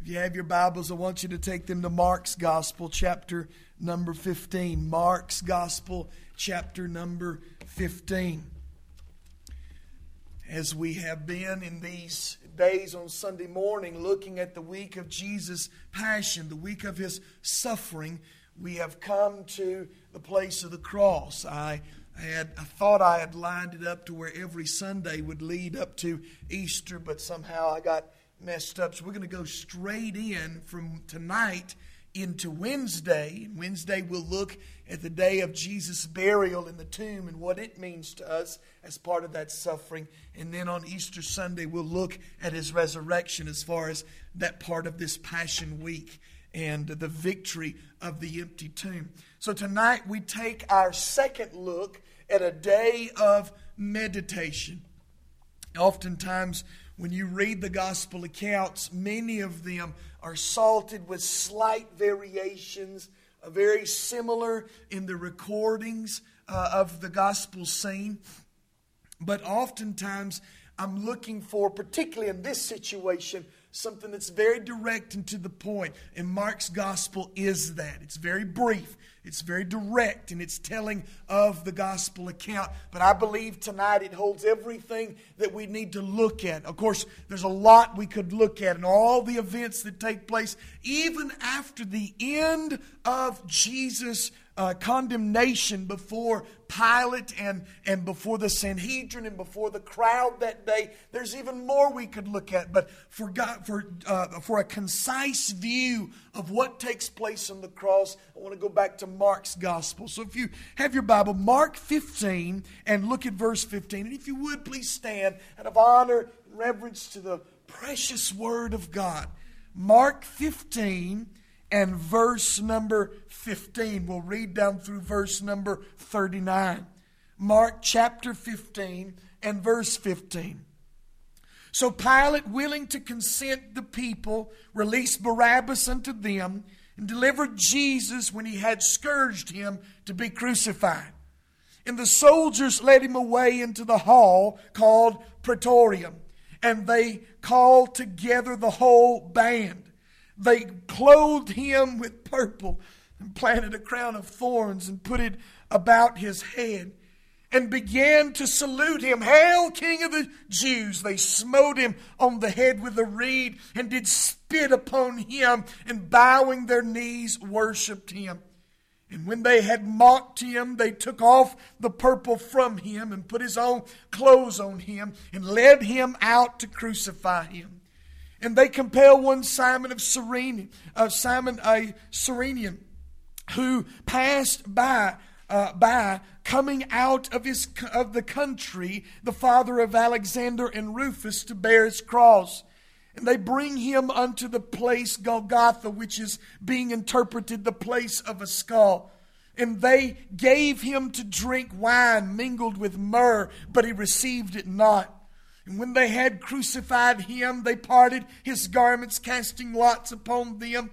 If you have your Bibles, I want you to take them to Mark's Gospel, chapter number 15. Mark's Gospel, chapter number 15. As we have been in these days on Sunday morning looking at the week of Jesus' passion, the week of His suffering, we have come to the place of the cross. I thought I had lined it up to where every Sunday would lead up to Easter, but somehow I got messed up. So we're going to go straight in from tonight into Wednesday. Wednesday we'll look at the day of Jesus' burial in the tomb and what it means to us as part of that suffering. And then on Easter Sunday we'll look at His resurrection as far as that part of this Passion Week and the victory of the empty tomb. So tonight we take our second look at a day of meditation. Oftentimes when you read the gospel accounts, many of them are salted with slight variations, very similar in the recordings of the gospel scene. But oftentimes I'm looking for, particularly in this situation, something that's very direct and to the point. And Mark's gospel is that. It's very brief. It's very direct in its telling of the gospel account. But I believe tonight it holds everything that we need to look at. Of course, there's a lot we could look at and all the events that take place even after the end of Jesus' condemnation before Pilate and before the Sanhedrin and before the crowd that day. There's even more we could look at, but for a concise view of what takes place on the cross, I want to go back to Mark's gospel. So if you have your Bible, Mark 15, and look at verse 15. And if you would, please stand out of honor and reverence to the precious Word of God. Mark 15 and verse number 15. We'll read down through verse number 39. Mark chapter 15 and verse 15. So Pilate, willing to consent the people, released Barabbas unto them, and delivered Jesus when he had scourged him to be crucified. And the soldiers led him away into the hall called Praetorium, and they called together the whole band. They clothed him with purple and planted a crown of thorns and put it about his head and began to salute him. Hail, King of the Jews! They smote him on the head with a reed and did spit upon him, and bowing their knees worshipped him. And when they had mocked him, they took off the purple from him and put his own clothes on him and led him out to crucify him. And they compel one Simon of Cyrene, Simon a Cyrenian, who passed by coming out of the country, the father of Alexander and Rufus, to bear his cross. And they bring him unto the place Golgotha, which is being interpreted the place of a skull. And they gave him to drink wine mingled with myrrh, but he received it not. And when they had crucified him, they parted his garments, casting lots upon them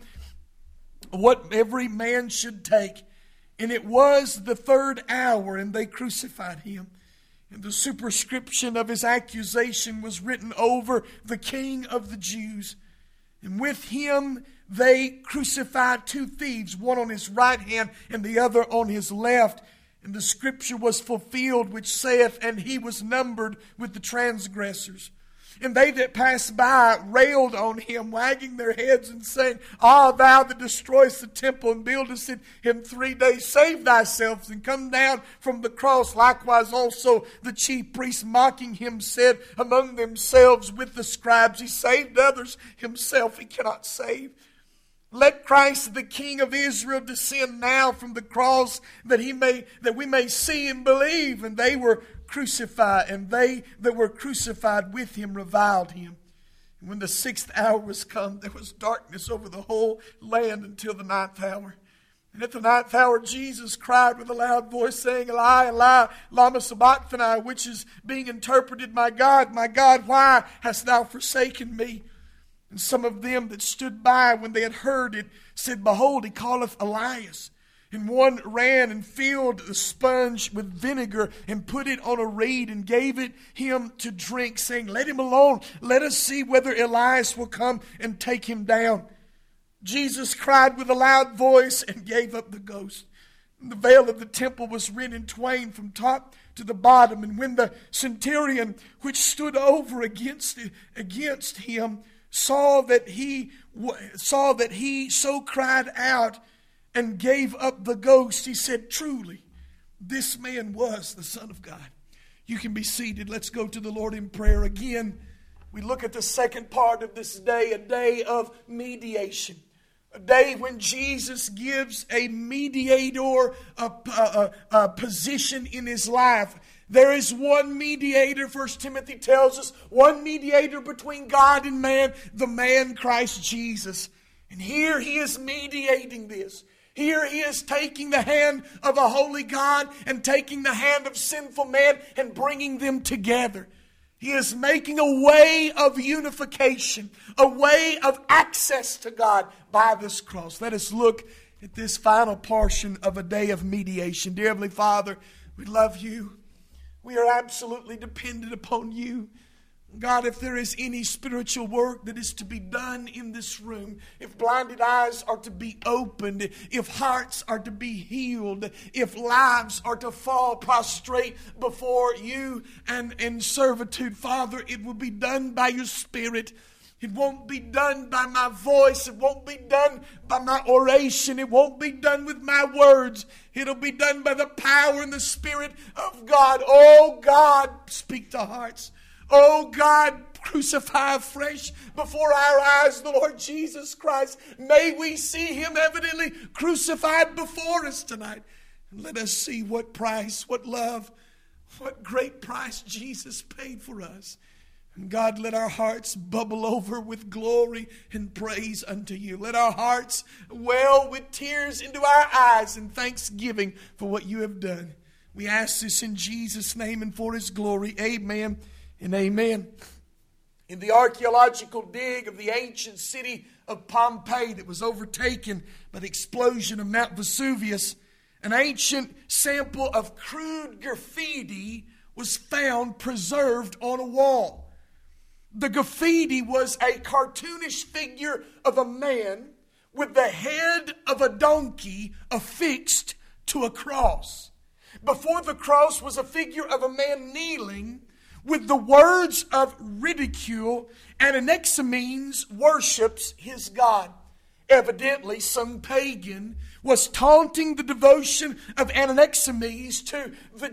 what every man should take. And it was the third hour, and they crucified him. And the superscription of his accusation was written over the King of the Jews. And with him they crucified two thieves, one on his right hand and the other on his left. And the scripture was fulfilled, which saith, and he was numbered with the transgressors. And they that passed by railed on him, wagging their heads and saying, Ah, thou that destroyest the temple and buildest it in 3 days, save thyself and come down from the cross. Likewise also the chief priests, mocking him, said among themselves with the scribes, He saved others, himself he cannot save. Let Christ, the King of Israel, descend now from the cross, that we may see and believe. And they were crucified, and they that were crucified with him reviled him. And when the 6th hour was come, there was darkness over the whole land until the 9th hour. And at the 9th hour, Jesus cried with a loud voice, saying, Eli, Eli, lama sabachthani, which is being interpreted, my God, why hast thou forsaken me? And some of them that stood by when they had heard it said, Behold, he calleth Elias. And one ran and filled the sponge with vinegar and put it on a reed and gave it him to drink, saying, "Let him alone. Let us see whether Elias will come and take him down." Jesus cried with a loud voice and gave up the ghost. And the veil of the temple was rent in twain from top to the bottom. And when the centurion which stood over against him saw that he so cried out and gave up the ghost, he said, "Truly, this man was the Son of God." You can be seated. Let's go to the Lord in prayer again. We look at the second part of this day, a day of mediation. A day when Jesus gives a mediator a position in his life. There is one mediator, 1 Timothy tells us, one mediator between God and man, the man Christ Jesus. And here he is mediating this. Here he is taking the hand of a holy God and taking the hand of sinful man and bringing them together. He is making a way of unification, a way of access to God by this cross. Let us look at this final portion of a day of mediation. Dear Heavenly Father, we love you. We are absolutely dependent upon you. God, if there is any spiritual work that is to be done in this room, if blinded eyes are to be opened, if hearts are to be healed, if lives are to fall prostrate before you and in servitude, Father, it will be done by your Spirit. It won't be done by my voice. It won't be done by my oration. It won't be done with my words. It'll be done by the power and the Spirit of God. Oh God, speak to hearts. Oh God, crucify afresh before our eyes the Lord Jesus Christ. May we see him evidently crucified before us tonight. And let us see what price, what love, what great price Jesus paid for us. And God, let our hearts bubble over with glory and praise unto you. Let our hearts well with tears into our eyes and thanksgiving for what you have done. We ask this in Jesus' name and for his glory. Amen and amen. In the archaeological dig of the ancient city of Pompeii that was overtaken by the explosion of Mount Vesuvius, an ancient sample of crude graffiti was found preserved on a wall. The graffiti was a cartoonish figure of a man with the head of a donkey affixed to a cross. Before the cross was a figure of a man kneeling with the words of ridicule, and Anaximenes worships his God. Evidently, some pagan was taunting the devotion of Anaximenes to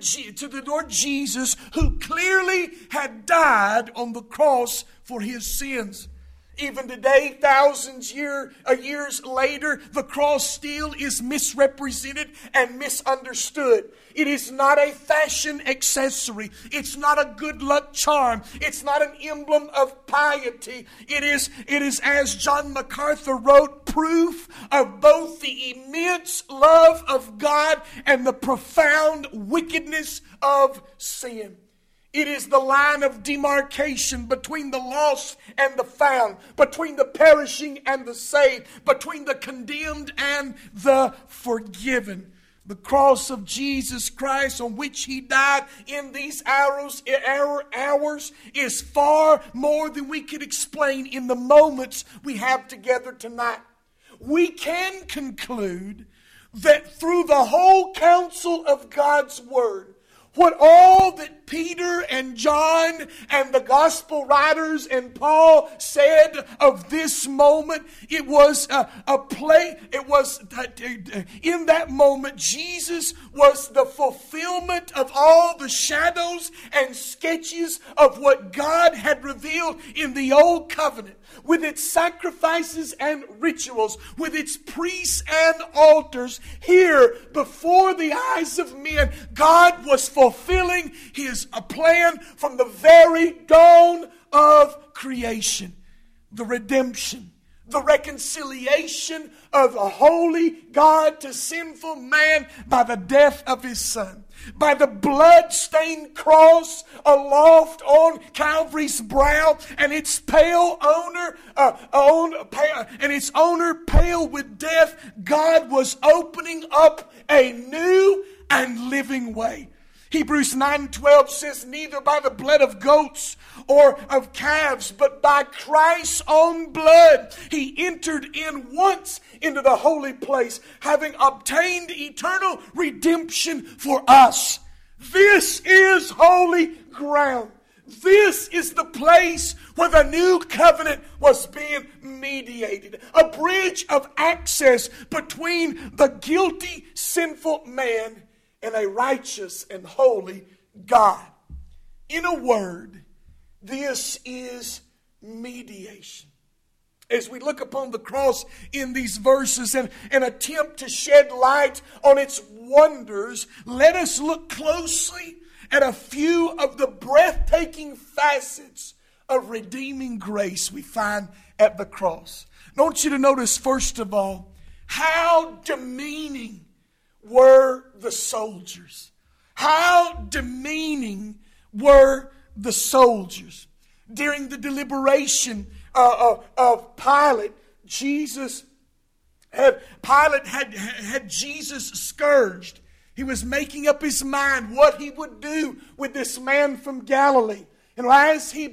the Lord Jesus, who clearly had died on the cross for his sins. Even today, thousands years later, the cross still is misrepresented and misunderstood. It is not a fashion accessory. It's not a good luck charm. It's not an emblem of piety. It is, as John MacArthur wrote, proof of both the immense love of God and the profound wickedness of sin. It is the line of demarcation between the lost and the found, between the perishing and the saved, between the condemned and the forgiven. The cross of Jesus Christ on which he died in these hours is far more than we could explain in the moments we have together tonight. We can conclude that through the whole counsel of God's Word, what all that Peter and John and the gospel writers and Paul said of this moment, it was in that moment, Jesus was the fulfillment of all the shadows and sketches of what God had revealed in the old covenant, with its sacrifices and rituals, with its priests and altars. Here, before the eyes of men, God was fulfilling his plan from the very dawn of creation. The redemption, the reconciliation of a holy God to sinful man by the death of His Son. By the blood-stained cross aloft on Calvary's brow, and its pale owner, and its owner pale with death, God was opening up a new and living way. Hebrews 9:12 says, neither by the blood of goats or of calves, but by Christ's own blood, He entered in once into the holy place, having obtained eternal redemption for us. This is holy ground. This is the place where the new covenant was being mediated. A bridge of access between the guilty, sinful man and a righteous and holy God. In a word, this is mediation. As we look upon the cross in these verses and attempt to shed light on its wonders, let us look closely at a few of the breathtaking facets of redeeming grace we find at the cross. I want you to notice, first of all, how demeaning were the soldiers. How demeaning were the soldiers. During the deliberation of Pilate, Pilate had Jesus scourged. He was making up his mind what he would do with this man from Galilee. And as he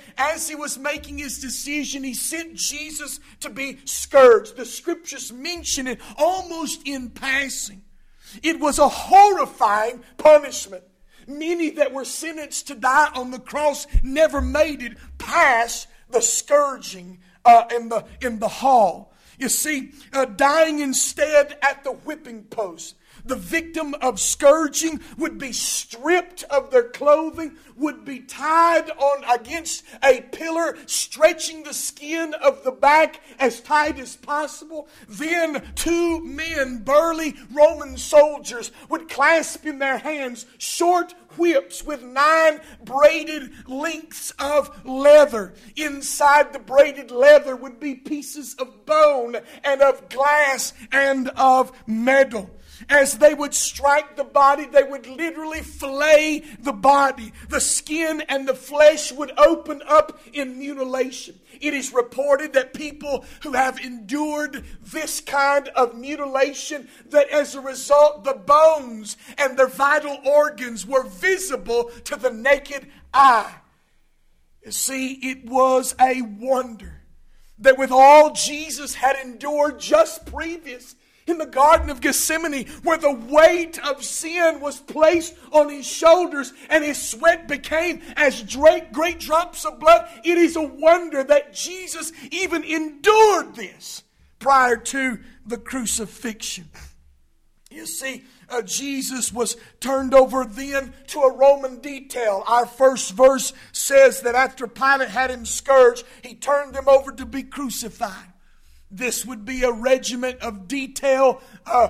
was making his decision, he sent Jesus to be scourged. The scriptures mention it almost in passing. It was a horrifying punishment. Many that were sentenced to die on the cross never made it past the scourging in the hall. You see, dying instead at the whipping post. The victim of scourging would be stripped of their clothing, would be tied on against a pillar, stretching the skin of the back as tight as possible. Then 2 men, burly Roman soldiers, would clasp in their hands short whips with 9 braided lengths of leather. Inside the braided leather would be pieces of bone and of glass and of metal. As they would strike the body, they would literally fillet the body. The skin and the flesh would open up in mutilation. It is reported that people who have endured this kind of mutilation, that as a result, the bones and their vital organs were visible to the naked eye. You see, it was a wonder that with all Jesus had endured just previous in the Garden of Gethsemane, where the weight of sin was placed on His shoulders and His sweat became as great drops of blood, it is a wonder that Jesus even endured this prior to the crucifixion. You see, Jesus was turned over then to a Roman detail. Our first verse says that after Pilate had Him scourged, he turned Him over to be crucified. This would be a regiment of detail,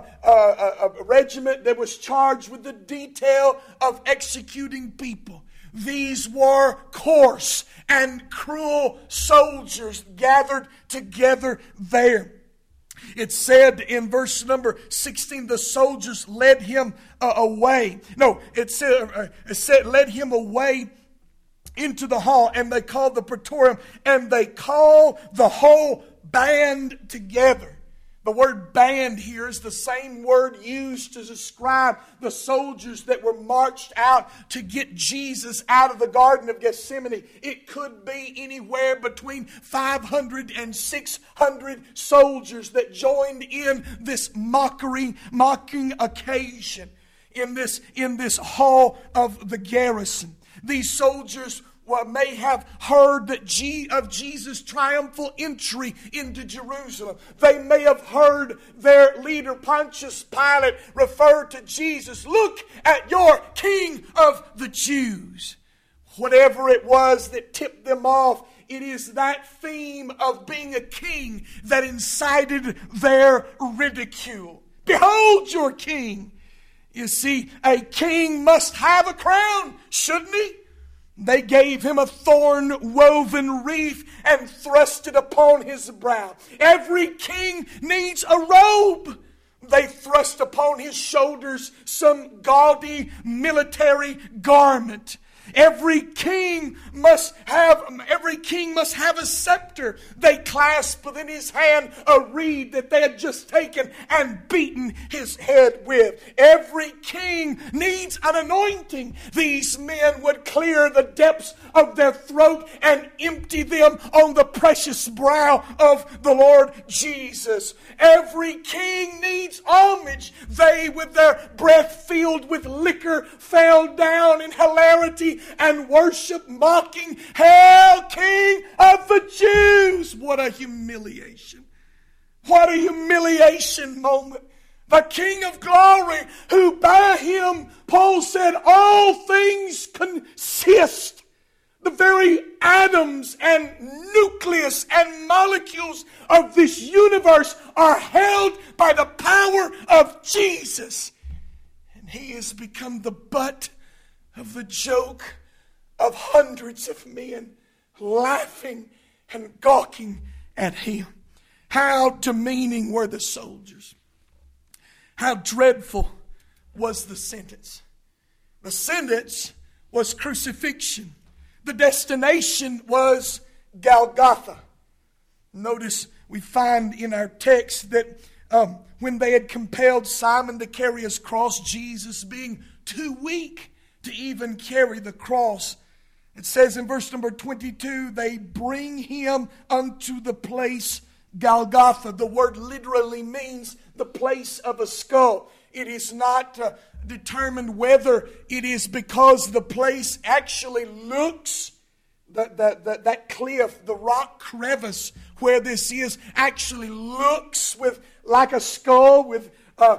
a regiment that was charged with the detail of executing people. These were coarse and cruel soldiers gathered together there. It said in verse number 16, the soldiers led Him away. No, it said led Him away into the hall, and they called the praetorium, and they called the whole band together. The word band here is the same word used to describe the soldiers that were marched out to get Jesus out of the Garden of Gethsemane. It could be anywhere between 500 and 600 soldiers that joined in this mocking occasion in this hall of the garrison. These soldiers may have heard of Jesus' triumphal entry into Jerusalem. They may have heard their leader Pontius Pilate refer to Jesus. Look at your King of the Jews. Whatever it was that tipped them off, it is that theme of being a king that incited their ridicule. Behold your king. You see, a king must have a crown, shouldn't he? They gave him a thorn-woven wreath and thrust it upon his brow. Every king needs a robe. They thrust upon his shoulders some gaudy military garment. Every king must have a scepter. They clasped within his hand a reed that they had just taken and beaten his head with. Every king needs an anointing. These men would clear the depths of their throat and empty them on the precious brow of the Lord Jesus. Every king needs homage. They, with their breath filled with liquor, fell down in hilarity and worship, mocking, "Hail, King of the Jews!" What a humiliation. What a humiliation moment. The King of glory, who by him, Paul said, all things consist. The very atoms and nucleus and molecules of this universe are held by the power of Jesus. And he has become the butt of the joke of hundreds of men laughing and gawking at him. How demeaning were the soldiers. How dreadful was the sentence. The sentence was crucifixion. The destination was Golgotha. Notice we find in our text that when they had compelled Simon to carry his cross, Jesus being too weak to even carry the cross, it says in verse number 22, they bring him unto the place Golgotha. The word literally means the place of a skull. It is not determined whether it is because the place actually looks, that cliff, the rock crevice where this is, actually looks like a skull with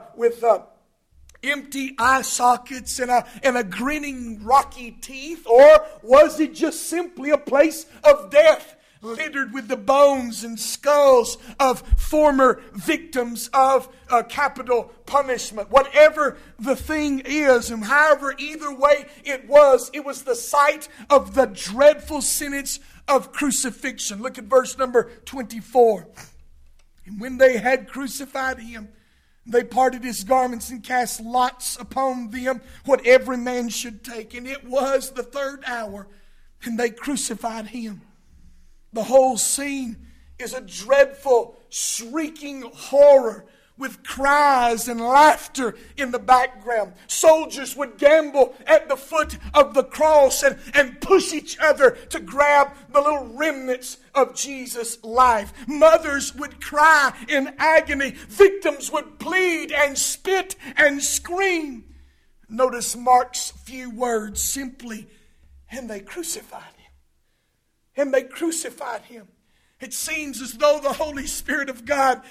empty eye sockets and a grinning rocky teeth? Or was it just simply a place of death, littered with the bones and skulls of former victims of capital punishment? Whatever the thing is, and however either way it was the site of the dreadful sentence of crucifixion. Look at verse number 24. And when they had crucified him, they parted his garments and cast lots upon them what every man should take. And it was the third hour, and they crucified him. The whole scene is a dreadful, shrieking horror with cries and laughter in the background. Soldiers would gamble at the foot of the cross and push each other to grab the little remnants of Jesus' life. Mothers would cry in agony. Victims would plead and spit and scream. Notice Mark's few words, simply, and they crucified him. And they crucified him. It seems as though the Holy Spirit of God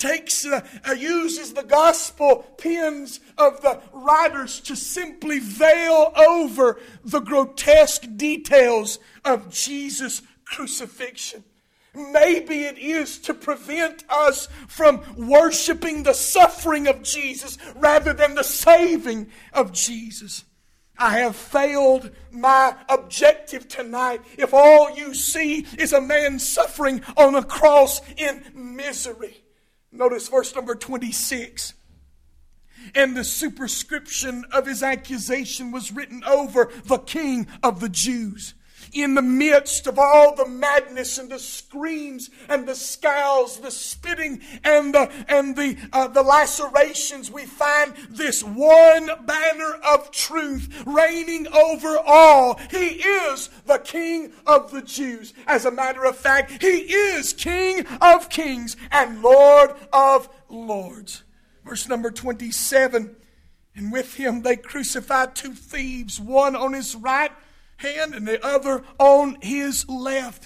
uses the gospel pens of the writers to simply veil over the grotesque details of Jesus' crucifixion. Maybe it is to prevent us from worshiping the suffering of Jesus rather than the saving of Jesus. I have failed my objective tonight if all you see is a man suffering on a cross in misery. Notice verse number 26. And the superscription of his accusation was written over the King of the Jews. In the midst of all the madness and the screams and the scowls, the spitting and the lacerations, we find this one banner of truth reigning over all. He is the King of the Jews. As a matter of fact, he is King of kings and Lord of lords. Verse number 27. And with him they crucified two thieves, one on his right hand and the other on his left.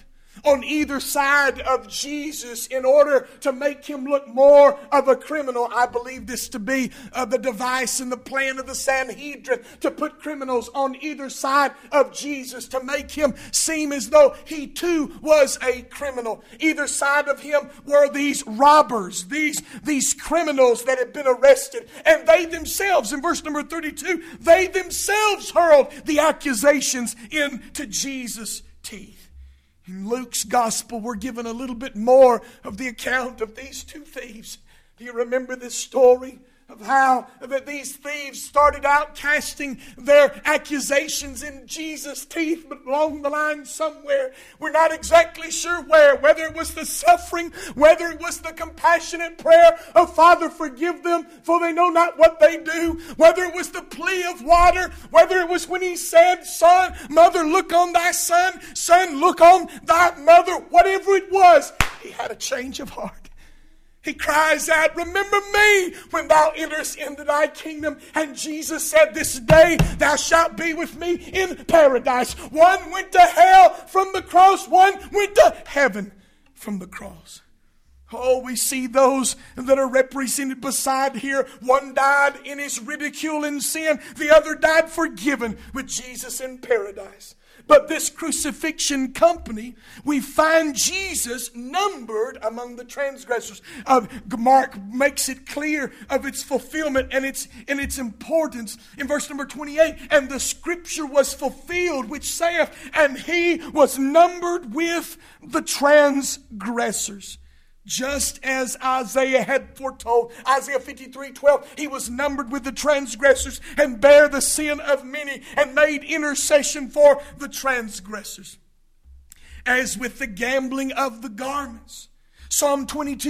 on either side of Jesus in order to make him look more of a criminal. I believe this to be the device and the plan of the Sanhedrin, to put criminals on either side of Jesus to make him seem as though he too was a criminal. Either side of him were these robbers, these criminals that had been arrested. And they themselves, in verse number 32, they themselves hurled the accusations into Jesus' teeth. In Luke's gospel, we're given a little bit more of the account of these two thieves. Do you remember this story of how that these thieves started out casting their accusations in Jesus' teeth, but along the line somewhere, we're not exactly sure where, whether it was the suffering, whether it was the compassionate prayer of Father, forgive them, for they know not what they do, whether it was the plea of water, whether it was when he said, son, mother, look on thy son, son, look on thy mother, whatever it was, he had a change of heart. He cries out, remember me when thou enterest into thy kingdom. And Jesus said, this day thou shalt be with me in paradise. One went to hell from the cross. One went to heaven from the cross. Oh, we see those that are represented beside here. One died in his ridicule and sin. The other died forgiven with Jesus in paradise. But this crucifixion company, we find Jesus numbered among the transgressors. Mark makes it clear of its fulfillment and its importance in verse number 28. And the scripture was fulfilled, which saith, and he was numbered with the transgressors. Just as Isaiah had foretold, Isaiah 53:12, he was numbered with the transgressors and bare the sin of many and made intercession for the transgressors. As with the gambling of the garments. Psalm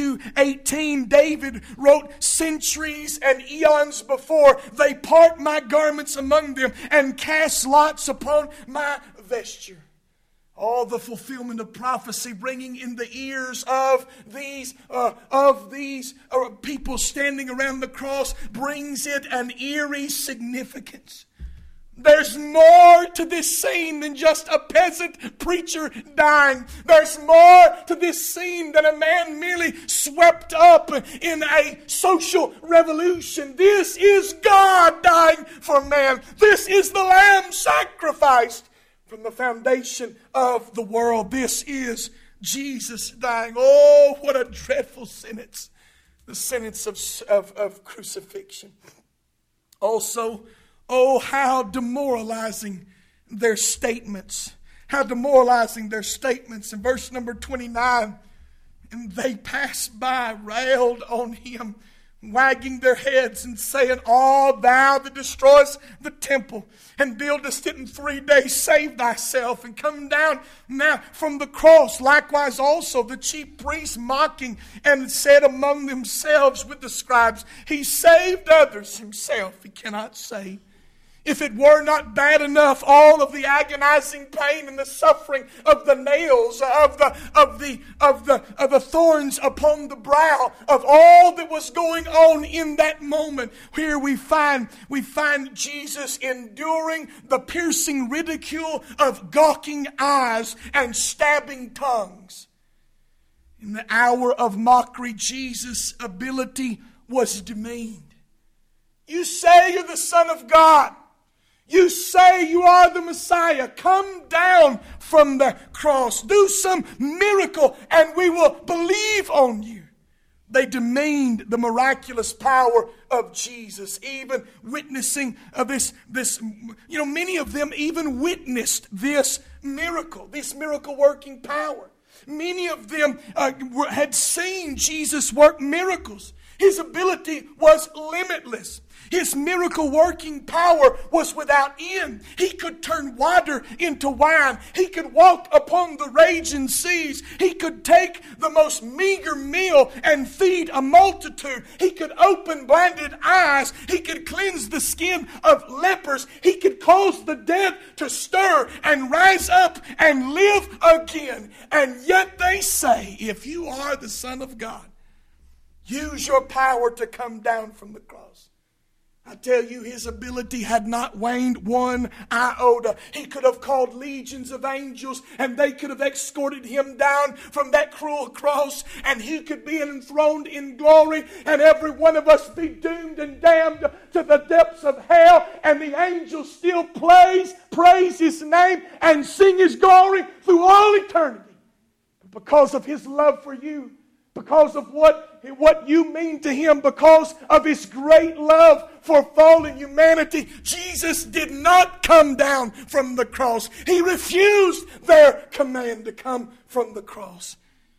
22:18, David wrote, centuries and eons before, they part my garments among them and cast lots upon my vesture. All the fulfillment of prophecy ringing in the ears of these people standing around the cross brings it an eerie significance. There's more to this scene than just a peasant preacher dying. There's more to this scene than a man merely swept up in a social revolution. This is God dying for man. This is the Lamb sacrificed from the foundation of the world. This is Jesus dying. Oh, what a dreadful sentence. The sentence of crucifixion. Also, oh, how demoralizing their statements. How demoralizing their statements. In verse number 29, and they passed by, railed on him, wagging their heads and saying, "Oh, thou that destroyest the temple and buildest it in 3 days, save thyself and come down now from the cross." Likewise also the chief priests mocking and said among themselves with the scribes, "He saved others, himself he cannot save." If it were not bad enough, all of the agonizing pain and the suffering of the nails, of the thorns upon the brow, of all that was going on in that moment, here we find Jesus enduring the piercing ridicule of gawking eyes and stabbing tongues. In the hour of mockery, Jesus' ability was demeaned. You say you're the Son of God. You say you are the Messiah. Come down from the cross. Do some miracle and we will believe on you. They demeaned the miraculous power of Jesus, even witnessing of this. Many of them even witnessed this miracle working power. Many of them had seen Jesus work miracles. His ability was limitless. His miracle working power was without end. He could turn water into wine. He could walk upon the raging seas. He could take the most meager meal and feed a multitude. He could open blinded eyes. He could cleanse the skin of lepers. He could cause the dead to stir and rise up and live again. And yet they say, if you are the Son of God, use your power to come down from the cross. I tell you, his ability had not waned one iota. He could have called legions of angels and they could have escorted him down from that cruel cross, and he could be enthroned in glory, and every one of us be doomed and damned to the depths of hell, and the angels still praise his name and sing his glory through all eternity. But because of his love for you, because of what you mean to him, because of his great love for fallen humanity, Jesus did not come down from the cross. He refused their command to come from the cross.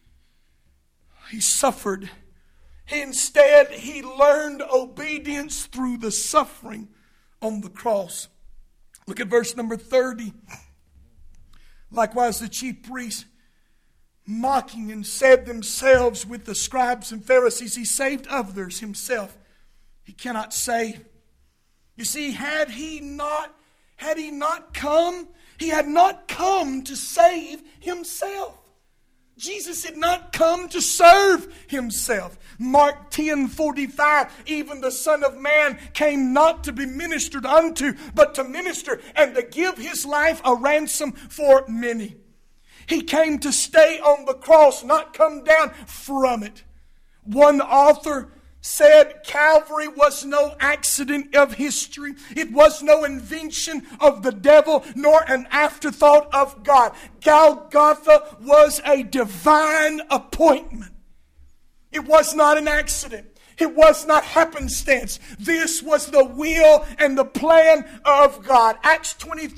He suffered. Instead, he learned obedience through the suffering on the cross. Look at verse number 30. Likewise, the chief priests, mocking and said themselves with the scribes and Pharisees, he saved others, himself he cannot save. You see, had he not come, he had not come to save himself. Jesus had not come to serve himself. Mark 10:45, even the Son of Man came not to be ministered unto, but to minister and to give his life a ransom for many. He came to stay on the cross, not come down from it. One author said Calvary was no accident of history. It was no invention of the devil, nor an afterthought of God. Golgotha was a divine appointment. It was not an accident. It was not happenstance. This was the will and the plan of God. Acts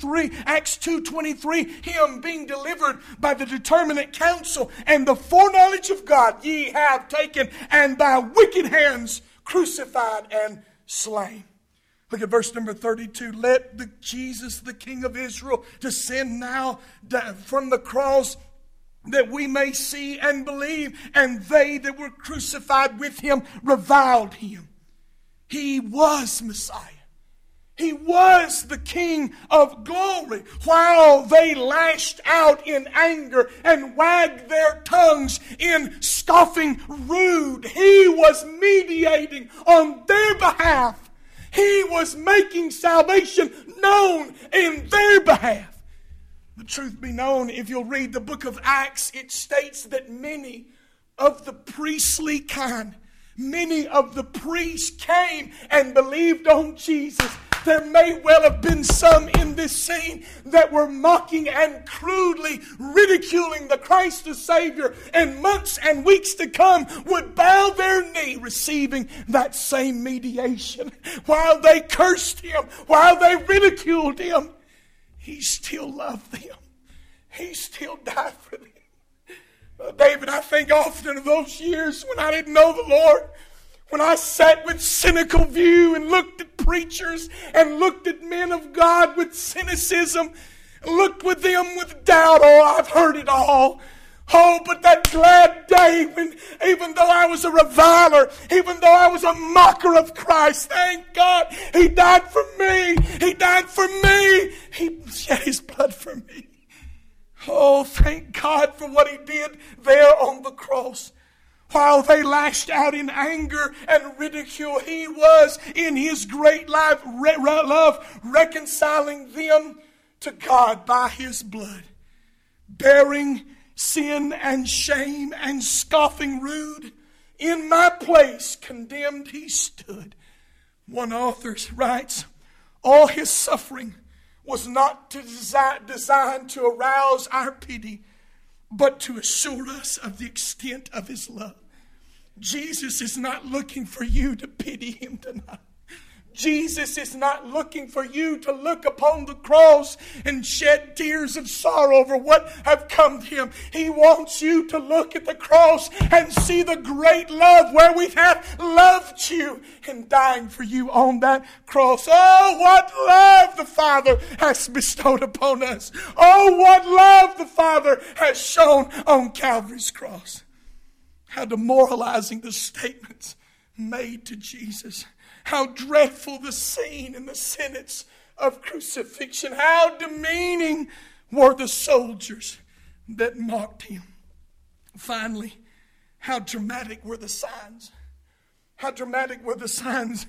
2:23, him being delivered by the determinate counsel and the foreknowledge of God, ye have taken and by wicked hands crucified and slain. Look at verse number 32. Let Jesus, the King of Israel, descend now from the cross, that we may see and believe. And they that were crucified with him reviled him. He was Messiah. He was the King of glory. While they lashed out in anger and wagged their tongues in scoffing rude, he was mediating on their behalf. He was making salvation known in their behalf. The truth be known, if you'll read the book of Acts, it states that many of the priestly kind, many of the priests came and believed on Jesus. There may well have been some in this scene that were mocking and crudely ridiculing the Christ the Savior, and months and weeks to come would bow their knee receiving that same mediation. While they cursed him, while they ridiculed him, he still loved them. He still died for them. David, I think often of those years when I didn't know the Lord, when I sat with cynical view and looked at preachers and looked at men of God with cynicism, looked with them with doubt. Oh, I've heard it all. Oh, but that glad day when, even though I was a reviler, even though I was a mocker of Christ, thank God, He died for me. He died for me. He shed His blood for me. Oh, thank God for what He did there on the cross. While they lashed out in anger and ridicule, He was in His great love reconciling them to God by His blood, bearing sin and shame and scoffing rude. In my place condemned He stood. One author writes, all His suffering was not designed to arouse our pity, but to assure us of the extent of His love. Jesus is not looking for you to pity Him tonight. Jesus is not looking for you to look upon the cross and shed tears of sorrow over what have come to Him. He wants you to look at the cross and see the great love where we have loved you in dying for you on that cross. Oh, what love the Father has bestowed upon us. Oh, what love the Father has shown on Calvary's cross. How demoralizing the statements made to Jesus. How dreadful the scene and the sentence of crucifixion. How demeaning were the soldiers that mocked Him. Finally, how dramatic were the signs. How dramatic were the signs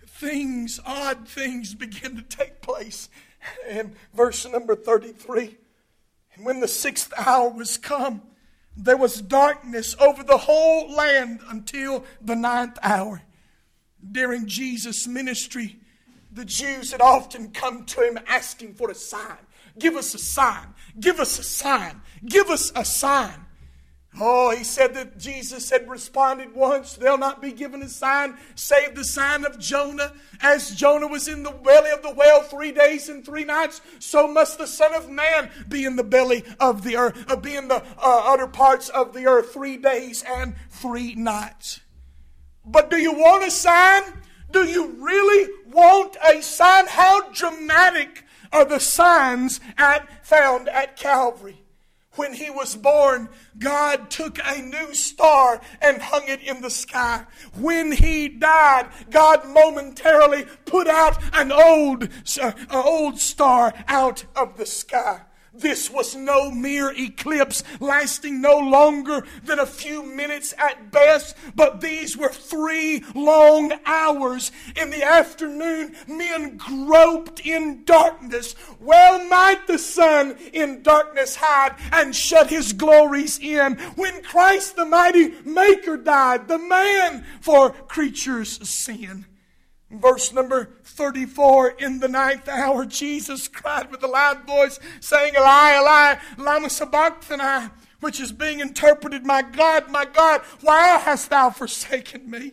odd things begin to take place. In verse number 33, and when the 6th hour was come, there was darkness over the whole land until the 9th hour. During Jesus' ministry, the Jews had often come to him asking for a sign. Give us a sign. Give us a sign. Give us a sign. Oh, he said that Jesus had responded once, they'll not be given a sign save the sign of Jonah. As Jonah was in the belly of the whale 3 days and 3 nights, so must the Son of Man be in the belly of the earth, be in the utter parts of the earth 3 days and 3 nights. But do you want a sign? Do you really want a sign? How dramatic are the signs found at Calvary? When he was born, God took a new star and hung it in the sky. When he died, God momentarily put out an old star out of the sky. This was no mere eclipse lasting no longer than a few minutes at best, but these were 3 long hours. In the afternoon, men groped in darkness. Well might the sun in darkness hide and shut his glories in. When Christ the mighty Maker died, the man for creatures' sin. Verse number 34, in the 9th hour, Jesus cried with a loud voice, saying, Eli, Eli, lama sabachthani, which is being interpreted, my God, why hast thou forsaken me?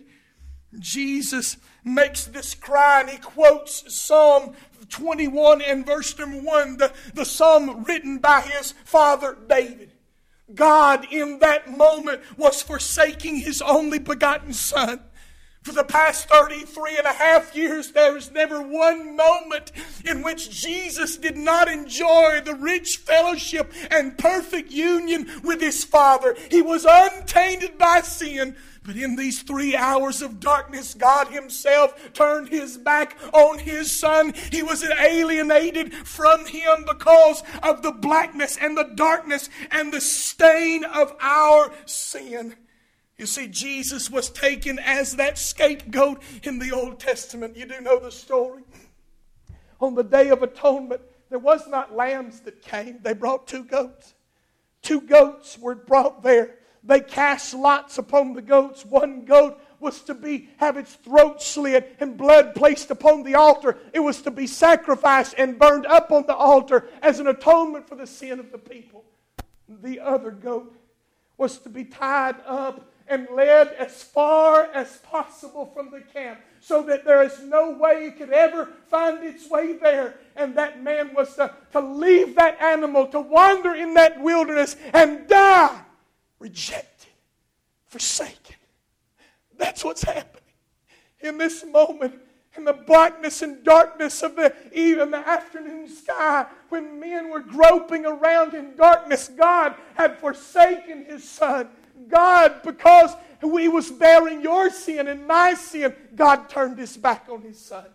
Jesus makes this cry, and he quotes Psalm 21 and verse number 1, the psalm written by his father David. God in that moment was forsaking his only begotten Son. For the past 33 and a half years, there is never one moment in which Jesus did not enjoy the rich fellowship and perfect union with his Father. He was untainted by sin. But in these 3 hours of darkness, God himself turned his back on his Son. He was alienated from him because of the blackness and the darkness and the stain of our sin. You see, Jesus was taken as that scapegoat in the Old Testament. You do know the story. On the Day of Atonement, there was not lambs that came. They brought 2 goats. 2 goats were brought there. They cast lots upon the goats. 1 goat was to have its throat slit and blood placed upon the altar. It was to be sacrificed and burned up on the altar as an atonement for the sin of the people. The other goat was to be tied up and led as far as possible from the camp, so that there is no way it could ever find its way there. And that man was to leave that animal, to wander in that wilderness and die, rejected, forsaken. That's what's happening in this moment. In the blackness and darkness of even the afternoon sky, when men were groping around in darkness, God had forsaken his Son. God, because he was bearing your sin and my sin, God turned his back on his Son.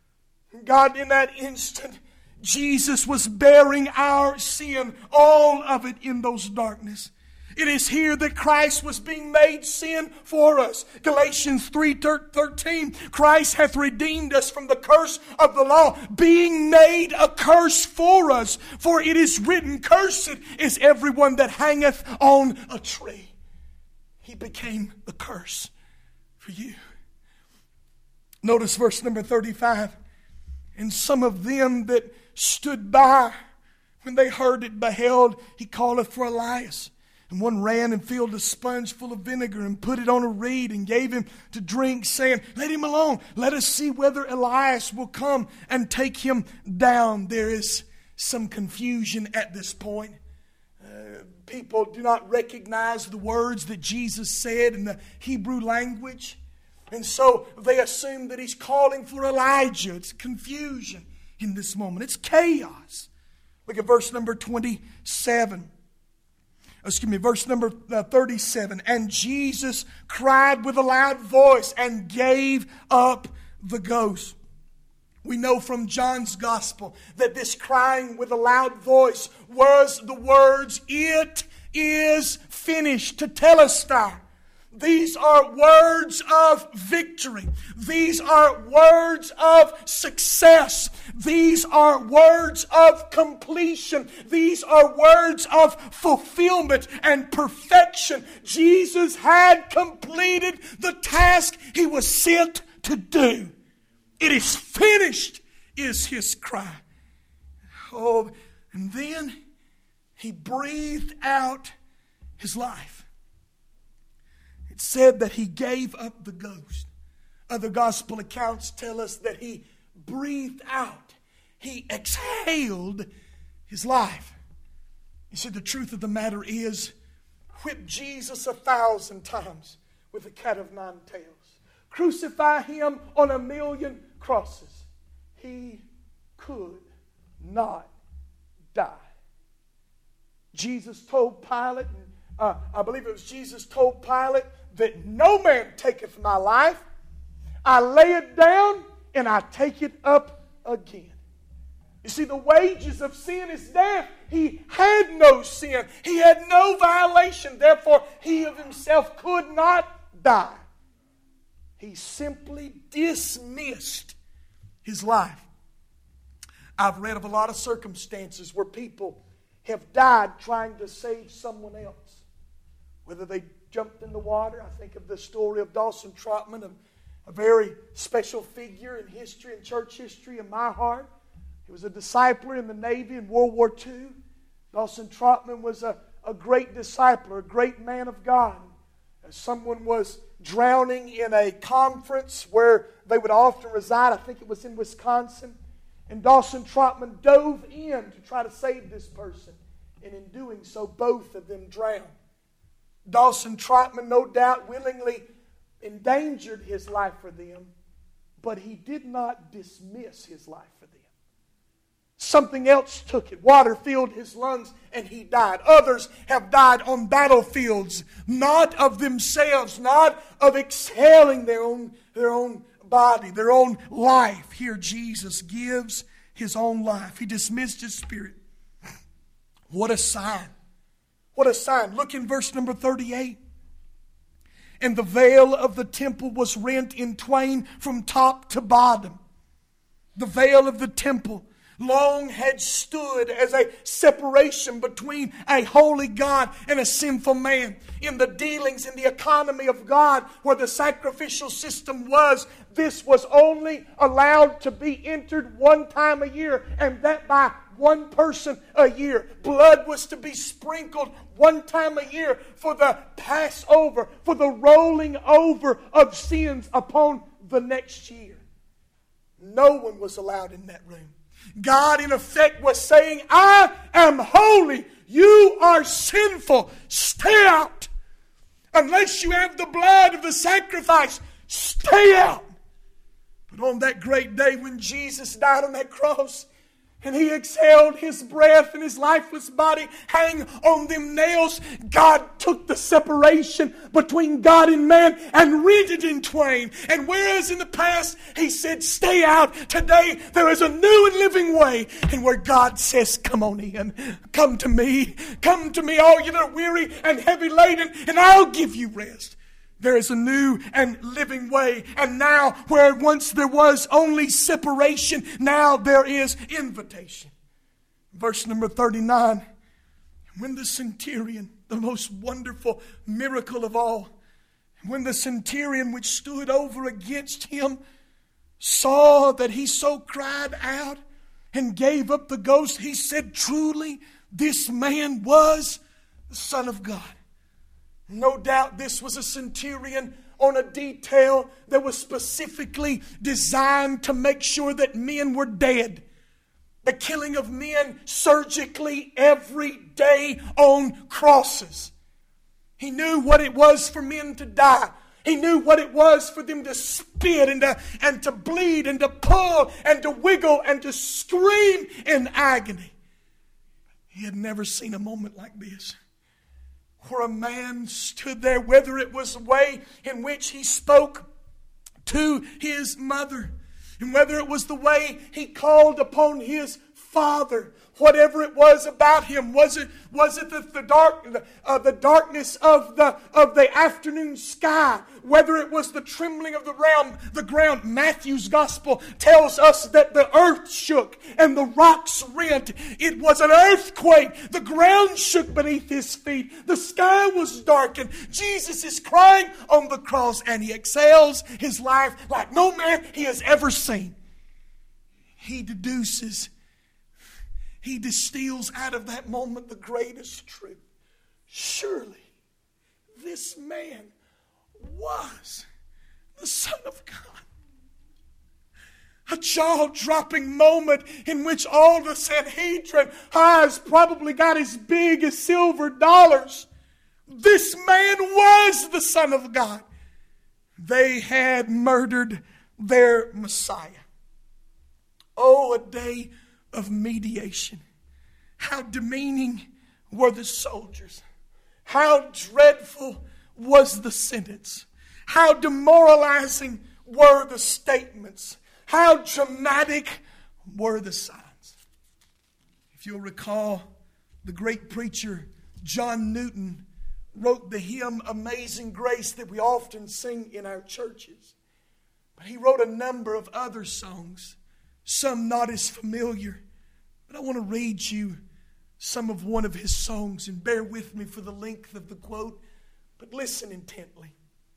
God, in that instant, Jesus was bearing our sin, all of it in those darkness. It is here that Christ was being made sin for us. Galatians 3:13, Christ hath redeemed us from the curse of the law, being made a curse for us. For it is written, cursed is everyone that hangeth on a tree. He became the curse for you. Notice verse number 35. And some of them that stood by, when they heard it, beheld, he calleth for Elias. And one ran and filled a sponge full of vinegar and put it on a reed and gave him to drink, saying, let him alone. Let us see whether Elias will come and take him down. There is some confusion at this point. People do not recognize the words that Jesus said in the Hebrew language. And so they assume that he's calling for Elijah. It's confusion in this moment. It's chaos. Look at verse number 27. Verse number 37. And Jesus cried with a loud voice and gave up the ghost. We know from John's Gospel that this crying with a loud voice was the words, it is finished, tetelestai. These are words of victory. These are words of success. These are words of completion. These are words of fulfillment and perfection. Jesus had completed the task He was sent to do. It is finished, is His cry. Oh, and then He breathed out His life. It said that He gave up the ghost. Other gospel accounts tell us that He breathed out. He exhaled His life. You see, the truth of the matter is, whip Jesus 1,000 times with a cat of 9 tails. Crucify Him on 1,000,000 crosses. He could not die. Jesus told Pilate, I believe it was Jesus told Pilate, that no man taketh my life. I lay it down and I take it up again. You see, the wages of sin is death. He had no sin. He had no violation. Therefore, He of Himself could not die. He simply dismissed His life. I've read of a lot of circumstances where people have died trying to save someone else. Whether they jumped in the water. I think of the story of Dawson Trotman, a very special figure in history and church history in my heart. He was a discipler in the Navy in World War II. Dawson Trotman was a great discipler, a great man of God. Someone was drowning in a conference where they would often reside. I think it was in Wisconsin. And Dawson Trotman dove in to try to save this person. And in doing so, both of them drowned. Dawson Trotman, no doubt, willingly endangered his life for them, but he did not dismiss his life for them. Something else took it. Water filled his lungs and he died. Others have died on battlefields, not of themselves, not of exhaling their own body, their own life. Here Jesus gives His own life. He dismissed His spirit. What a sign. What a sign. Look in verse number 38. And the veil of the temple was rent in twain from top to bottom. The veil of the temple long had stood as a separation between a holy God and a sinful man. In the dealings, in the economy of God, where the sacrificial system was, this was only allowed to be entered one time a year, and that by one person a year. Blood was to be sprinkled one time a year for the Passover, for the rolling over of sins upon the next year. No one was allowed in that room. God, in effect, was saying, I am holy. You are sinful. Stay out. Unless you have the blood of the sacrifice, stay out. But on that great day when Jesus died on that cross, and He exhaled His breath and His lifeless body hang on them nails, God took the separation between God and man and rent it in twain. And whereas in the past He said, stay out, today there is a new and living way. And where God says, come on in, come to me, all you that are weary and heavy laden, and I'll give you rest. There is a new and living way. And now, where once there was only separation, now there is invitation. Verse number 39. When the centurion, the most wonderful miracle of all, when the centurion which stood over against him saw that he so cried out and gave up the ghost, he said, truly, this man was the Son of God. No doubt this was a centurion on a detail that was specifically designed to make sure that men were dead. The killing of men surgically every day on crosses. He knew what it was for men to die. He knew what it was for them to spit and to bleed and to pull and to wiggle and to scream in agony. He had never seen a moment like this, where a man stood there, whether it was the way in which he spoke to his mother, and whether it was the way he called upon his Father, whatever it was about him. Was it the darkness of the afternoon sky? Whether it was the trembling of the ground. Matthew's gospel tells us that the earth shook and the rocks rent. It was an earthquake. The ground shook beneath his feet. The sky was darkened. Jesus is crying on the cross, and he exhales his life like no man he has ever seen. He distills out of that moment the greatest truth. Surely this man was the Son of God. A jaw-dropping moment in which all the Sanhedrin eyes probably got as big as silver dollars. This man was the Son of God. They had murdered their Messiah. Oh, a day of mediation. How demeaning were the soldiers. How dreadful was the sentence. How demoralizing were the statements. How dramatic were the signs. If you'll recall, the great preacher John Newton wrote the hymn Amazing Grace that we often sing in our churches. But he wrote a number of other songs, some not as familiar. But I want to read you some of one of his songs, and bear with me for the length of the quote, but listen intently.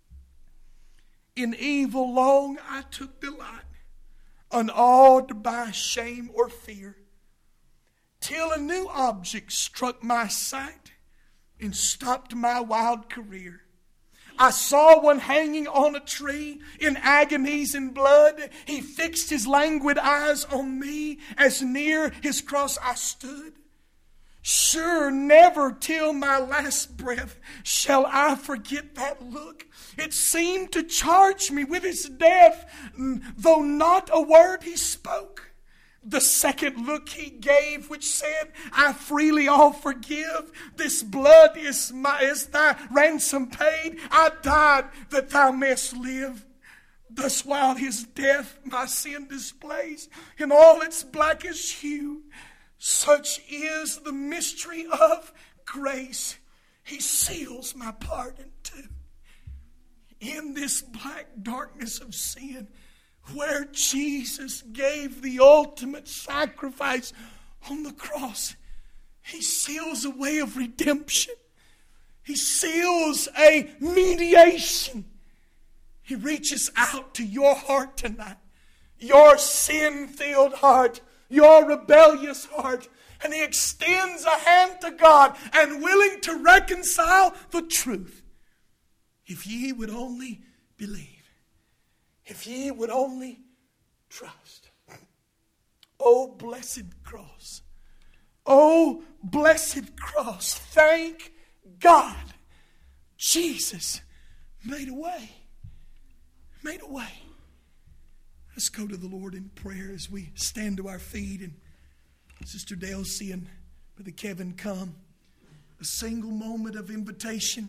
In evil long I took delight, unawed by shame or fear, till a new object struck my sight and stopped my wild career. I saw one hanging on a tree in agonies and blood. He fixed his languid eyes on me as near his cross I stood. Sure, never till my last breath shall I forget that look. It seemed to charge me with his death, though not a word he spoke. The second look he gave, which said, I freely all forgive. This blood is thy ransom paid. I died that thou mayest live. Thus while his death my sin displays in all its blackest hue, such is the mystery of grace. He seals my pardon too. In this black darkness of sin, where Jesus gave the ultimate sacrifice on the cross, he seals a way of redemption. He seals a mediation. He reaches out to your heart tonight, your sin-filled heart, your rebellious heart, and he extends a hand to God and willing to reconcile the truth. If ye would only believe. If ye would only trust. Oh, blessed cross. Oh, blessed cross. Thank God. Jesus made a way. Made a way. Let's go to the Lord in prayer as we stand to our feet, and Sister Delcy and Brother Kevin come. A single moment of invitation.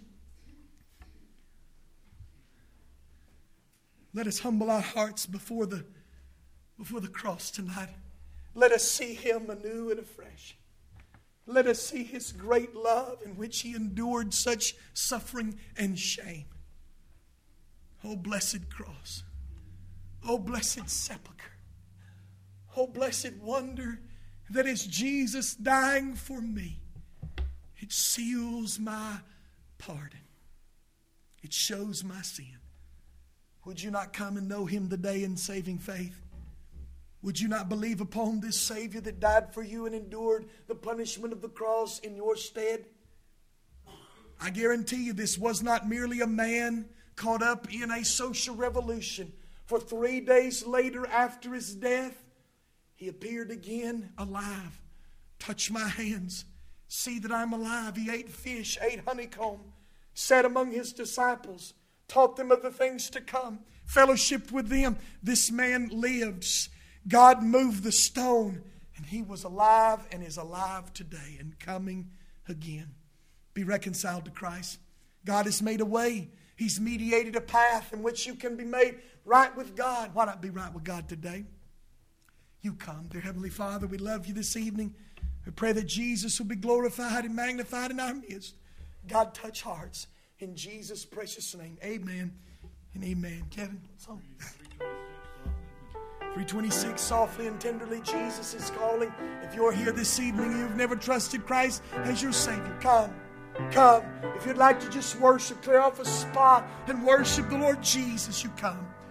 Let us humble our hearts before the cross tonight. Let us see him anew and afresh. Let us see his great love in which he endured such suffering and shame. Oh, blessed cross. Oh, blessed sepulchre. Oh, blessed wonder that is Jesus dying for me. It seals my pardon. It shows my sin. Would you not come and know him today in saving faith? Would you not believe upon this Savior that died for you and endured the punishment of the cross in your stead? I guarantee you this was not merely a man caught up in a social revolution. For 3 days later after his death, he appeared again alive. Touch my hands. See that I'm alive. He ate fish, ate honeycomb, sat among his disciples, taught them of the things to come, fellowship with them. This man lives. God moved the stone, and he was alive and is alive today and coming again. Be reconciled to Christ. God has made a way. He's mediated a path in which you can be made right with God. Why not be right with God today? You come. Dear Heavenly Father, we love you this evening. We pray that Jesus will be glorified and magnified in our midst. God, touch hearts. In Jesus' precious name, amen and amen. Kevin, song. 326, softly and tenderly, Jesus is calling. If you're here this evening and you've never trusted Christ as your Savior, come. Come. If you'd like to just worship, clear off a spot and worship the Lord Jesus, you come.